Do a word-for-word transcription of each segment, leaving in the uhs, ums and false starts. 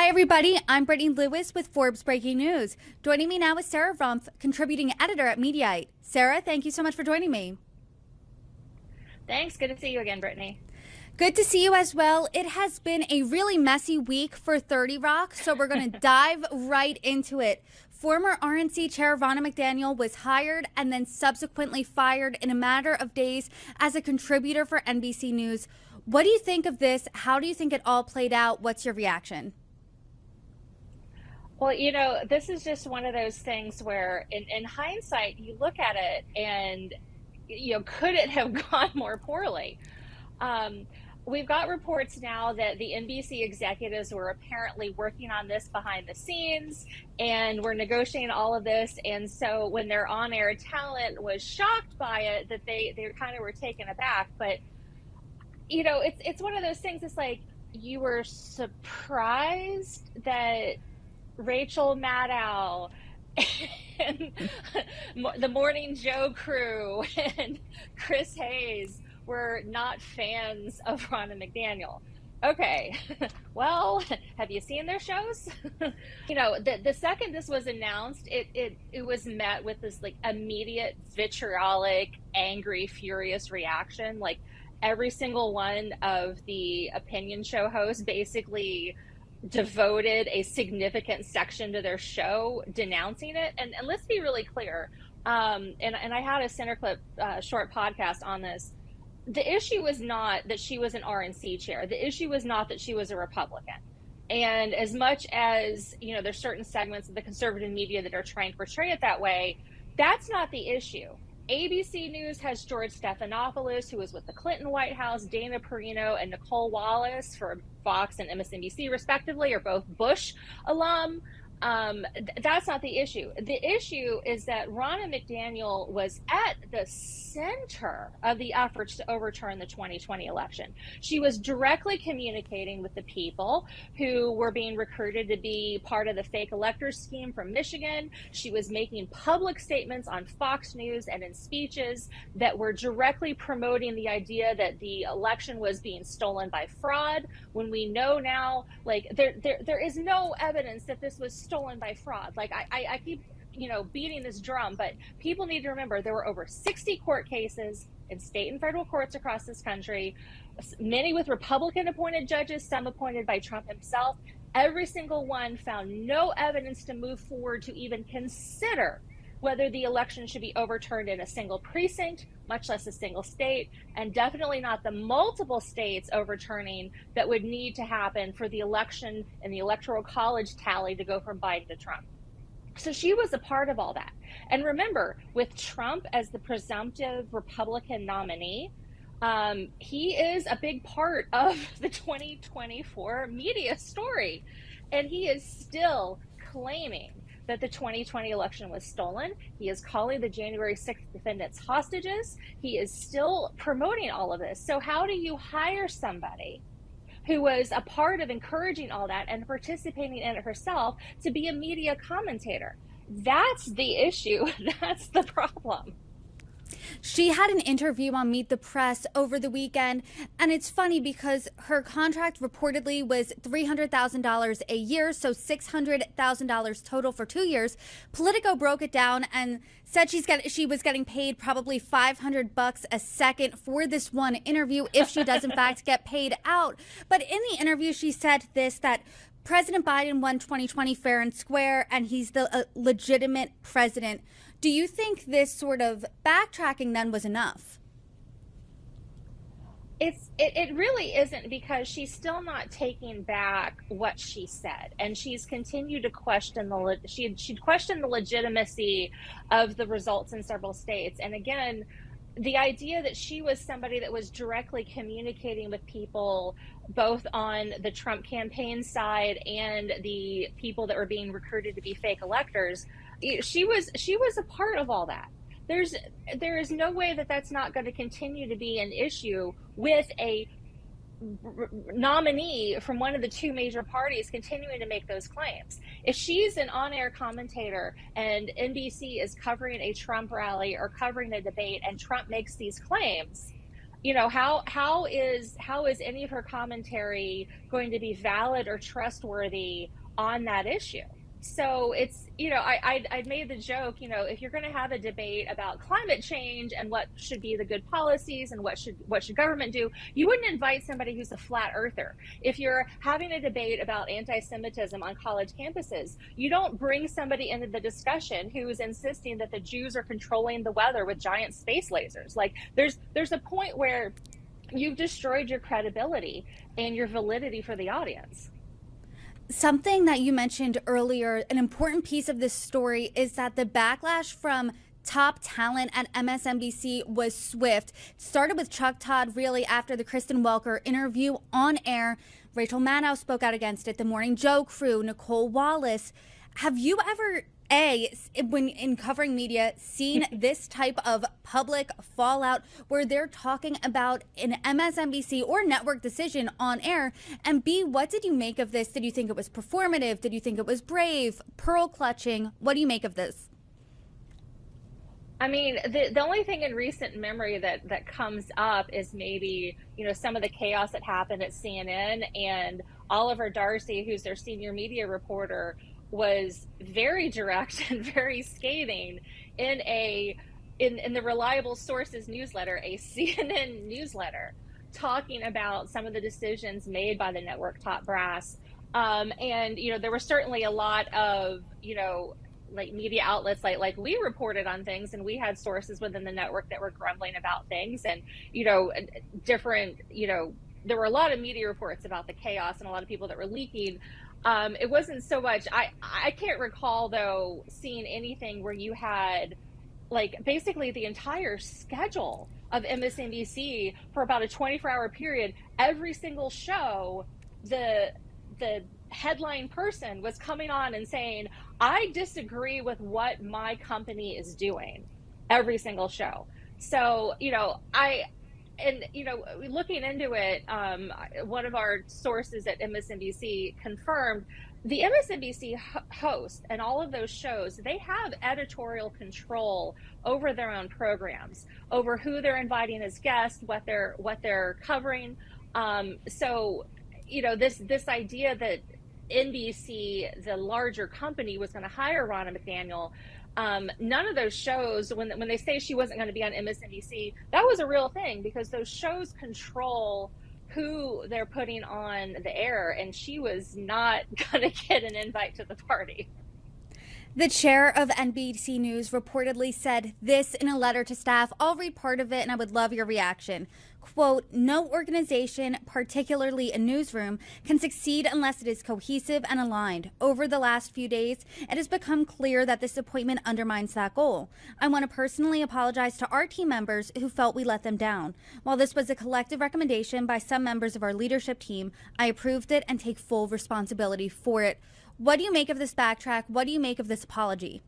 Hi, everybody. I'm Brittany Lewis with Forbes Breaking News. Joining me now is Sarah Rumpf, contributing editor at Mediaite. Sarah, thank you so much for joining me. Thanks. Good to see you again, Brittany. Good to see you as well. It has been a really messy week for thirty Rock, so we're going to dive right into it. Former R N C Chair Ronna McDaniel was hired and then subsequently fired in a matter of days as a contributor for N B C News. What do you think of this? How do you think it all played out? What's your reaction? Well, you know, this is just one of those things where in, in hindsight, you look at it and, you know, could it have gone more poorly? Um, we've got reports now that the N B C executives were apparently working on this behind the scenes and were negotiating all of this. And so when their on-air talent was shocked by it, that they, they kind of were taken aback. But, you know, it's, it's one of those things. It's like you were surprised that Rachel Maddow and the Morning Joe crew and Chris Hayes were not fans of Ronna McDaniel. Okay, well, have you seen their shows? You know, the the second this was announced, it it it was met with this like immediate vitriolic, angry, furious reaction. Like every single one of the opinion show hosts basically devoted a significant section to their show denouncing it. And, and let's be really clear. Um, and, and I had a Centerclip uh, short podcast on this. The issue was not that she was an R N C chair. The issue was not that she was a Republican. And as much as, you know, there's certain segments of the conservative media that are trying to portray it that way, that's not the issue. A B C News has George Stephanopoulos, who was with the Clinton White House, Dana Perino, and Nicole Wallace for Fox and M S N B C, respectively, are both Bush alum. Um, th- that's not the issue. The issue is that Ronna McDaniel was at the center of the efforts to overturn the twenty twenty election. She was directly communicating with the people who were being recruited to be part of the fake electors scheme from Michigan. She was making public statements on Fox News and in speeches that were directly promoting the idea that the election was being stolen by fraud, when we know now, like, there there, there is no evidence that this was stolen by fraud. Like I, I, I keep, you know, beating this drum, but people need to remember there were over sixty court cases in state and federal courts across this country, many with Republican appointed judges, some appointed by Trump himself. Every single one found no evidence to move forward to even consider whether the election should be overturned in a single precinct, much less a single state, and definitely not the multiple states overturning that would need to happen for the election and the electoral college tally to go from Biden to Trump. So she was a part of all that. And remember, with Trump as the presumptive Republican nominee, um, he is a big part of the twenty twenty-four media story. And he is still claiming that the twenty twenty election was stolen. He is calling the January sixth defendants hostages. He is still promoting all of this. So how do you hire somebody who was a part of encouraging all that and participating in it herself to be a media commentator? That's the issue. That's the problem. She had an interview on Meet the Press over the weekend, and it's funny because her contract reportedly was three hundred thousand dollars a year, so six hundred thousand dollars total for two years. Politico broke it down and said she's got, she was getting paid probably five hundred bucks a second for this one interview if she does in fact get paid out. But in the interview, she said this, that President Biden won twenty twenty fair and square, and he's the uh, legitimate president. Do you think this sort of backtracking then was enough? It's it, it really isn't, because she's still not taking back what she said, and she's continued to question the she she'd questioned the legitimacy of the results in several states. And again, the idea that she was somebody that was directly communicating with people both on the Trump campaign side and the people that were being recruited to be fake electors, she was she was a part of all that. There's there is no way that that's not going to continue to be an issue with a r- nominee from one of the two major parties continuing to make those claims. If she's an on-air commentator and N B C is covering a Trump rally or covering a debate and Trump makes these claims, You know, how how is how is any of her commentary going to be valid or trustworthy on that issue? So it's, you know, I I I made the joke, you know, if you're going to have a debate about climate change and what should be the good policies and what should what should government do, you wouldn't invite somebody who's a flat earther. If you're having a debate about anti-Semitism on college campuses, you don't bring somebody into the discussion who is insisting that the Jews are controlling the weather with giant space lasers. Like there's there's a point where you've destroyed your credibility and your validity for the audience. Something that you mentioned earlier, an important piece of this story is that the backlash from top talent at M S N B C was swift. It started with Chuck Todd really after the Kristen Welker interview on air. Rachel Maddow spoke out against it. The Morning Joe crew, Nicole Wallace. Have you ever, A, when in covering media, seen this type of public fallout where they're talking about an M S N B C or network decision on air? And B, what did you make of this? Did you think it was performative? Did you think it was brave, pearl clutching? What do you make of this? I mean, the the only thing in recent memory that that comes up is maybe, you know, some of the chaos that happened at C N N, and Oliver Darcy, who's their senior media reporter, was very direct and very scathing in a in, in the Reliable Sources newsletter, a C N N newsletter, talking about some of the decisions made by the network top brass. Um, and, you know, there were certainly a lot of, you know, like media outlets like like we reported on things, and we had sources within the network that were grumbling about things, and, you know, different, you know, there were a lot of media reports about the chaos and a lot of people that were leaking. Um, it wasn't so much, I, I can't recall, though, seeing anything where you had, like, basically the entire schedule of M S N B C for about a twenty-four hour period. Every single show, the the headline person was coming on and saying, I disagree with what my company is doing, every single show. So, you know, I... And, you know, looking into it, um, one of our sources at M S N B C confirmed the M S N B C host and all of those shows, they have editorial control over their own programs, over who they're inviting as guests, what they're what they're covering. Um, so, you know, this this idea that N B C, the larger company, was going to hire Ronna McDaniel. Um, none of those shows, when when they say she wasn't going to be on M S N B C, that was a real thing, because those shows control who they're putting on the air, and she was not going to get an invite to the party. The chair of N B C News reportedly said this in a letter to staff. I'll read part of it, and I would love your reaction. Quote, no organization, particularly a newsroom, can succeed unless it is cohesive and aligned. Over the last few days, it has become clear that this appointment undermines that goal. I want to personally apologize to our team members who felt we let them down. While this was a collective recommendation by some members of our leadership team, I approved it and take full responsibility for it. What do you make of this backtrack? What do you make of this apology?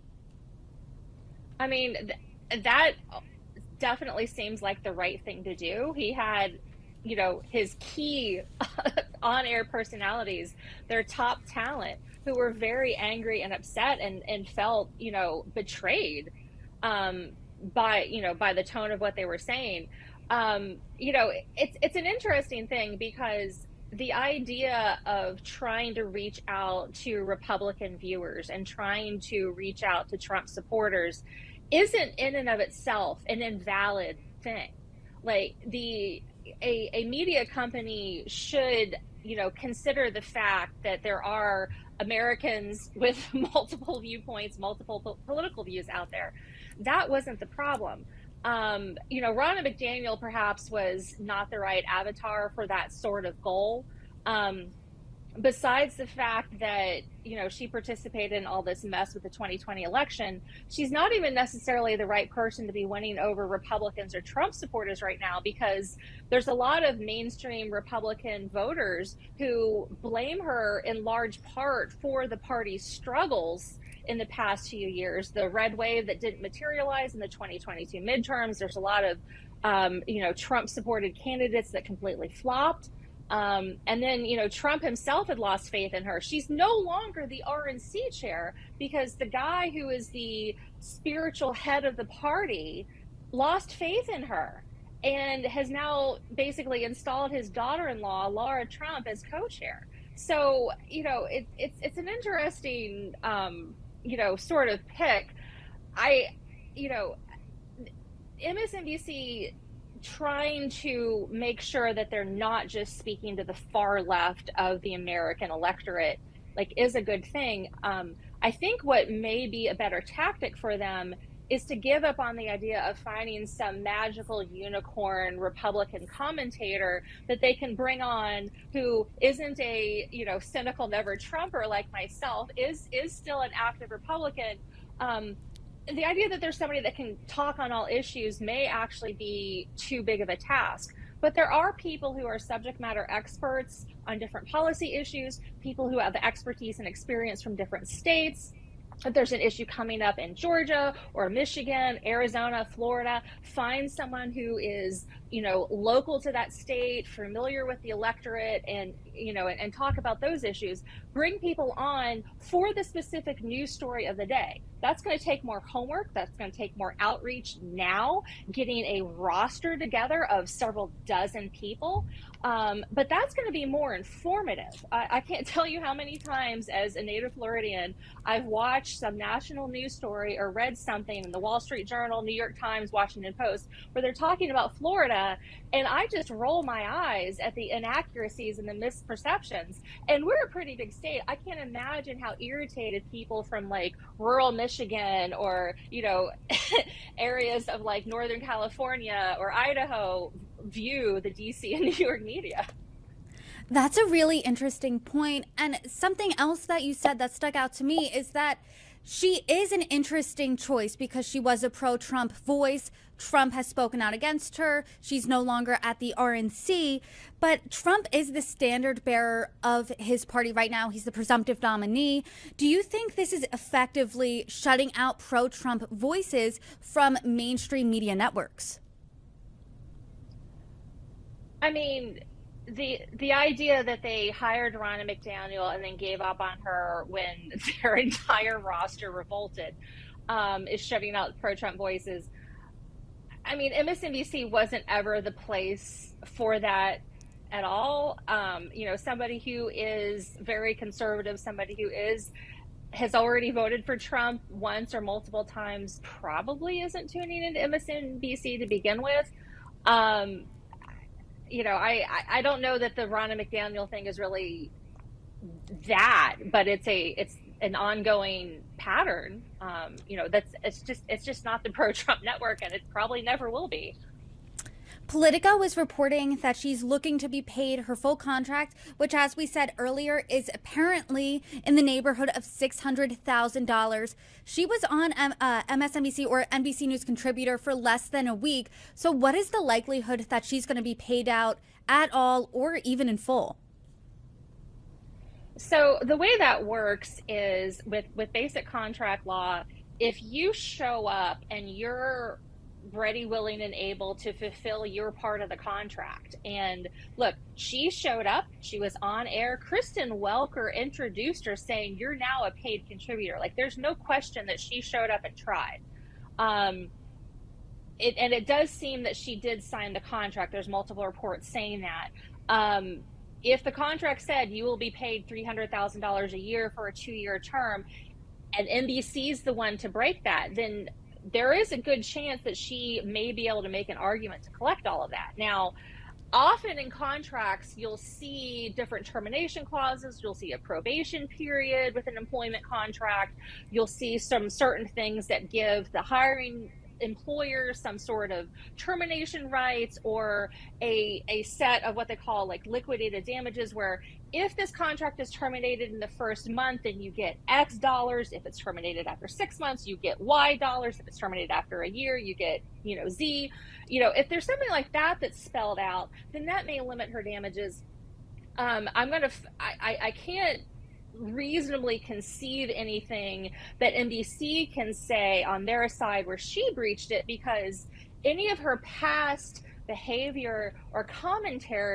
I mean, th- that definitely seems like the right thing to do. He had, you know, his key on-air personalities, their top talent, who were very angry and upset and, and felt, you know, betrayed um, by, you know, by the tone of what they were saying. Um, you know, it's it's an interesting thing, because the idea of trying to reach out to Republican viewers and trying to reach out to Trump supporters isn't in and of itself an invalid thing. Like, the a, a media company should, you know, consider the fact that there are Americans with multiple viewpoints, multiple po- political views out there. That wasn't the problem. Um, you know, Ronna McDaniel perhaps was not the right avatar for that sort of goal. Um, besides the fact that, you know, she participated in all this mess with the twenty twenty election, she's not even necessarily the right person to be winning over Republicans or Trump supporters right now, because there's a lot of mainstream Republican voters who blame her in large part for the party's struggles in the past few years. The red wave that didn't materialize in the twenty twenty-two midterms. There's a lot of, um, you know, Trump supported candidates that completely flopped. Um, and then, you know, Trump himself had lost faith in her. She's no longer the R N C chair, because the guy who is the spiritual head of the party lost faith in her. and has now basically installed his daughter-in-law, Laura Trump, as co-chair. So, you know, it, it's it's an interesting, um, you know, sort of pick. I, you know, M S N B C trying to make sure that they're not just speaking to the far left of the American electorate, like, is a good thing. Um, I think what may be a better tactic for them is to give up on the idea of finding some magical unicorn Republican commentator that they can bring on who isn't a, you know, cynical never Trumper like myself, is is still an active Republican. Um, the idea that there's somebody that can talk on all issues may actually be too big of a task. But there are people who are subject matter experts on different policy issues, people who have the expertise and experience from different states. If there's an issue coming up in Georgia or Michigan, Arizona, Florida, find someone who is, you know, local to that state, familiar with the electorate, and, you know, and, and talk about those issues. Bring people on for the specific news story of the day. That's going to take more homework. That's going to take more outreach now, getting a roster together of several dozen people. Um, but that's going to be more informative. I, I can't tell you how many times as a native Floridian, I've watched some national news story or read something in the Wall Street Journal, New York Times, Washington Post, where they're talking about Florida, and I just roll my eyes at the inaccuracies and the misperceptions. And we're a pretty big state. I can't imagine how irritated people from like rural Michigan or, you know, areas of like Northern California or Idaho view the D C and New York media. That's a really interesting point. And something else that you said that stuck out to me is that she is an interesting choice because she was a pro-Trump voice. Trump has spoken out against her. She's no longer at the R N C. But Trump is the standard bearer of his party right now. He's the presumptive nominee. Do you think this is effectively shutting out pro-Trump voices from mainstream media networks? I mean, the the idea that they hired Ronna McDaniel and then gave up on her when their entire roster revolted um, is shutting out pro-Trump voices. I mean, M S N B C wasn't ever the place for that at all. Um, you know, somebody who is very conservative, somebody who is has already voted for Trump once or multiple times, probably isn't tuning into M S N B C to begin with. Um, you know, I, I, I don't know that the Ronna McDaniel thing is really that, but it's a it's an ongoing pattern. Um, you know, that's it's just it's just not the pro-Trump network, and it probably never will be. Politico is reporting that she's looking to be paid her full contract, which, as we said earlier, is apparently in the neighborhood of six hundred thousand dollars. She was on M- uh, M S N B C or N B C News contributor for less than a week. So what is the likelihood that she's going to be paid out at all or even in full? So the way that works is with, with basic contract law, if you show up and you're ready, willing, and able to fulfill your part of the contract. And look, she showed up, she was on air. Kristen Welker introduced her saying, you're now a paid contributor. Like, there's no question that she showed up and tried. Um, it, and it does seem that she did sign the contract. There's multiple reports saying that. Um, if the contract said you will be paid three hundred thousand dollars a year for a two-year term, and N B C's the one to break that, then there is a good chance that she may be able to make an argument to collect all of that. Now, often in contracts, you'll see different termination clauses. You'll see a probation period with an employment contract. You'll see some certain things that give the hiring employer some sort of termination rights, or a, a set of what they call like liquidated damages, where if this contract is terminated in the first month, then you get X dollars. If it's terminated after six months, you get Y dollars. If it's terminated after a year, you get, you know, Z. You know, if there's something like that that's spelled out, then that may limit her damages. Um, I'm going to, I, I can't reasonably conceive anything that N B C can say on their side where she breached it, because any of her past behavior or commentary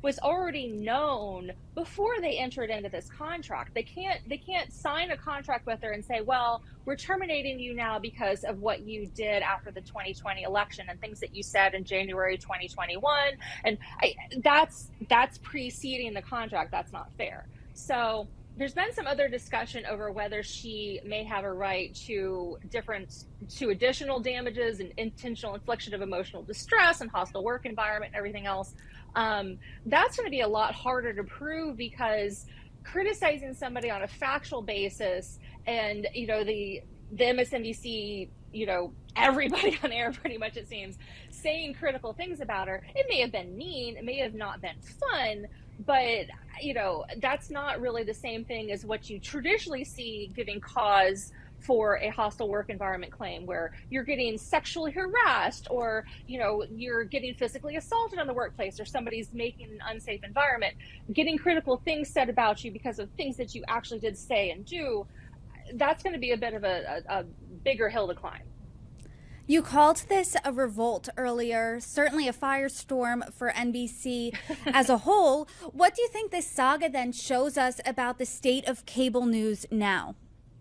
was already known before they entered into this contract. They can't they can't sign a contract with her and say, well, we're terminating you now because of what you did after the twenty twenty election and things that you said in January twenty twenty-one. And I, that's that's preceding the contract. That's not fair. So there's been some other discussion over whether she may have a right to different to additional damages and intentional infliction of emotional distress and hostile work environment and everything else. Um, that's going to be a lot harder to prove, because criticizing somebody on a factual basis and, you know, the the M S N B C, you know, everybody on air pretty much, it seems, saying critical things about her, it may have been mean, it may have not been fun, but, you know, that's not really the same thing as what you traditionally see giving cause for a hostile work environment claim, where you're getting sexually harassed, or, you know, you're getting physically assaulted in the workplace, or somebody's making an unsafe environment, getting critical things said about you because of things that you actually did say and do. That's going to be a bit of a, a, a bigger hill to climb. You called this a revolt earlier, certainly a firestorm for N B C as a whole. What do you think this saga then shows us about the state of cable news now?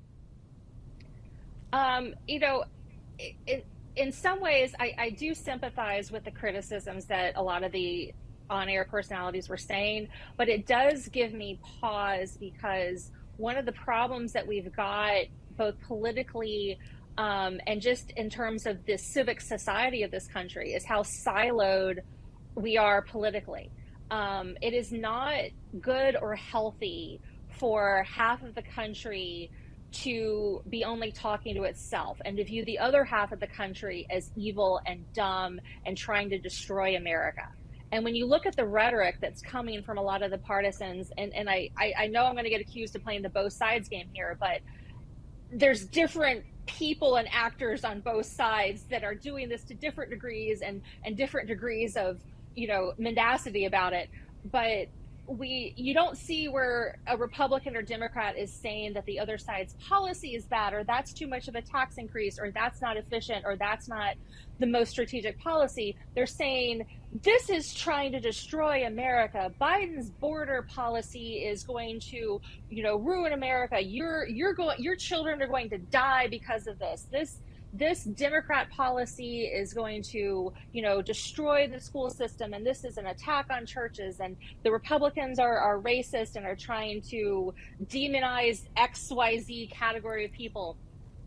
Um, you know, it, in some ways, I, I do sympathize with the criticisms that a lot of the on-air personalities were saying, but it does give me pause, because one of the problems that we've got, both politically Um, and just in terms of the civic society of this country, is how siloed we are politically. Um, it is not good or healthy for half of the country to be only talking to itself and to view the other half of the country as evil and dumb and trying to destroy America. And when you look at the rhetoric that's coming from a lot of the partisans, and, and I, I, I know I'm going to get accused of playing the both sides game here, but there's different people and actors on both sides that are doing this to different degrees and, and different degrees of, you know, mendacity about it. But we, you don't see where a Republican or Democrat is saying that the other side's policy is bad, or that's too much of a tax increase, or that's not efficient, or that's not the most strategic policy. They're saying this is trying to destroy America. Biden's border policy is going to, you know, ruin America. You're you're going your children are going to die because of this. This this Democrat policy is going to, you know, destroy the school system, and this is an attack on churches, and the Republicans are, are racist and are trying to demonize X Y Z category of people.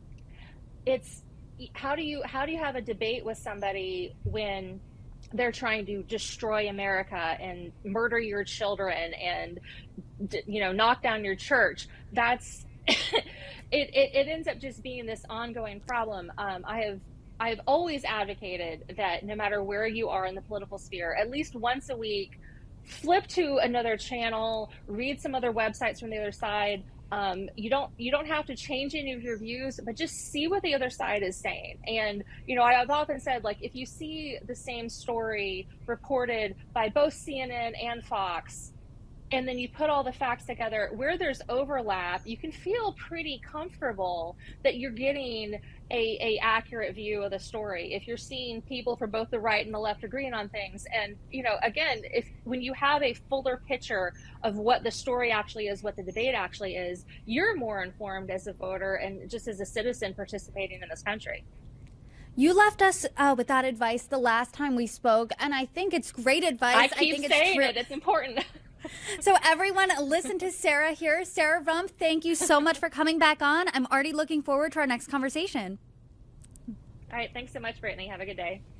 It's how do you how do you have a debate with somebody when they're trying to destroy America and murder your children and, you know, knock down your church? That's it, it, it ends up just being this ongoing problem. Um, I have I've always advocated that no matter where you are in the political sphere, at least once a week, flip to another channel, read some other websites from the other side. Um, you don't you don't have to change any of your views, but just see what the other side is saying. And, you know, I've often said, like, if you see the same story reported by both C N N and Fox, and then you put all the facts together, where there's overlap, you can feel pretty comfortable that you're getting a, a accurate view of the story. If you're seeing people from both the right and the left agreeing on things, and, you know, again, if when you have a fuller picture of what the story actually is, what the debate actually is, you're more informed as a voter and just as a citizen participating in this country. You left us uh, with that advice the last time we spoke, and I think it's great advice. I keep I think saying it's it. It's important. So everyone, listen to Sarah here. Sarah Rumpf, thank you so much for coming back on. I'm already looking forward to our next conversation. All right. Thanks so much, Brittany. Have a good day.